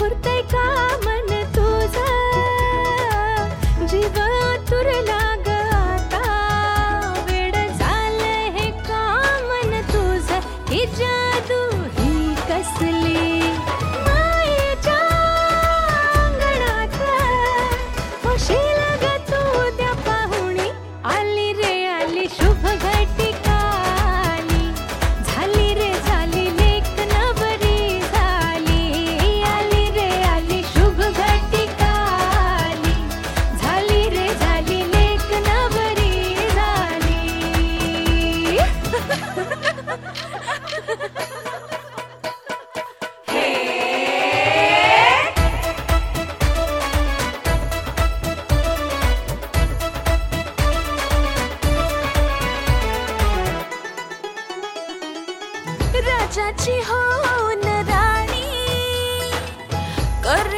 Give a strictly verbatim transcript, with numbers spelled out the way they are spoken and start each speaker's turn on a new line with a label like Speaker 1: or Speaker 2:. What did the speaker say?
Speaker 1: पुरतंय का मन तुझं जीव तुरला ग आता वेड झालंय हे का मन तुझं ही जादू ही कसली मायेच्या अंगणात होशील ग तू उद्या पाहुणी आली रे आली शुभ घटिका आली झाली रे झाली लेक नवरी झाली आली रे आली शुभ घटिका आली झाली रे झाली लेक नवरी झाली राजाची होऊन राणी कर